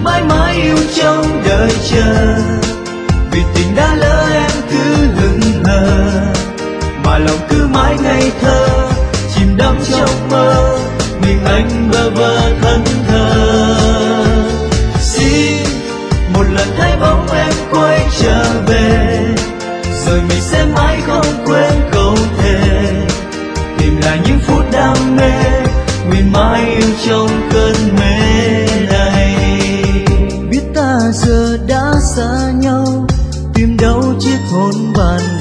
mãi mãi yêu trong đời chờ. Vì tình đã lỡ em cứ hững hờ, mà lòng cứ mãi ngây thơ, chìm đắm trong mơ, mình anh bơ vơ thẫn thờ. Xin một lần thấy bóng em quay trở về, rồi mình sẽ mãi không quên câu thề, tìm lại những phút đam mê, nguyện mãi yêu trong cơn mê này. Biết ta giờ đã xa nhau, tìm đâu chiếc hôn ban